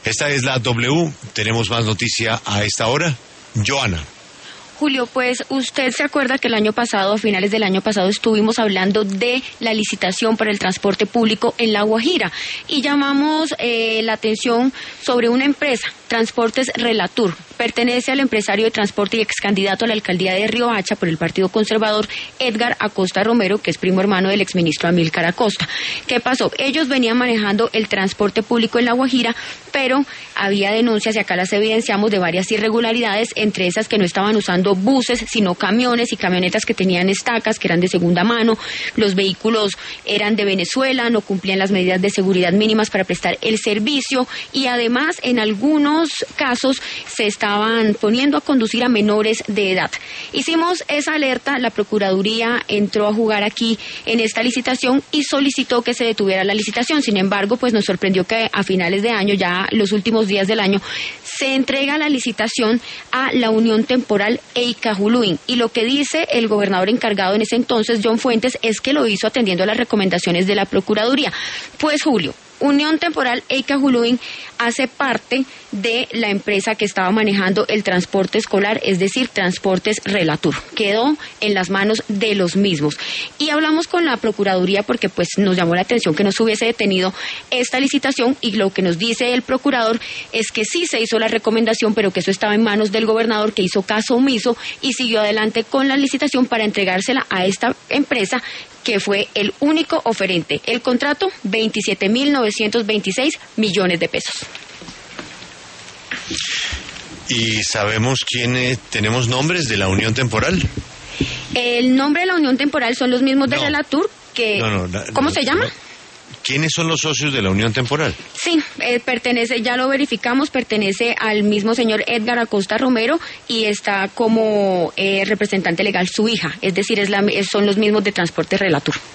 Esta es la W. Tenemos más noticia a esta hora. Joana. Julio, pues usted se acuerda que el año pasado, a finales del año pasado, estuvimos hablando de la licitación para el transporte público en La Guajira y llamamos la atención sobre una empresa, Transportes Relatur. Pertenece al empresario de transporte y ex candidato a la alcaldía de Riohacha por el Partido Conservador, Edgar Acosta Romero, que es primo hermano del exministro Amílcar Acosta. ¿Qué pasó? Ellos venían manejando el transporte público en La Guajira, pero había denuncias, y acá las evidenciamos, de varias irregularidades, entre esas que no estaban usando buses, sino camiones y camionetas que tenían estacas, que eran de segunda mano. Los vehículos eran de Venezuela, no cumplían las medidas de seguridad mínimas para prestar el servicio, y además, en algunos casos, se estaban poniendo a conducir a menores de edad. Hicimos esa alerta, la Procuraduría entró a jugar aquí en esta licitación y solicitó que se detuviera la licitación. Sin embargo, pues nos sorprendió que a finales de año, ya los últimos días del año, se entrega la licitación a la Unión Temporal Eicajuluin, y lo que dice el gobernador encargado en ese entonces, John Fuentes, es que lo hizo atendiendo a las recomendaciones de la Procuraduría. Pues, Julio, Unión Temporal Eicajuluin hace parte de la empresa que estaba manejando el transporte escolar, es decir, Transportes Relatur. Quedó en las manos de los mismos. Y hablamos con la Procuraduría porque pues nos llamó la atención que no se hubiese detenido esta licitación, y lo que nos dice el procurador es que sí se hizo la recomendación, pero que eso estaba en manos del gobernador, que hizo caso omiso y siguió adelante con la licitación para entregársela a esta empresa, que fue el único oferente. El contrato, 27.926 millones de pesos. ¿Y sabemos tenemos nombres de la Unión Temporal? El nombre de la Unión Temporal son los mismos de Relatur, que... ¿Cómo se llama? ¿Quiénes son los socios de la Unión Temporal? Sí, pertenece, ya lo verificamos, pertenece al mismo señor Edgar Acosta Romero, y está como representante legal su hija, es decir, son los mismos de Transporte Relatur.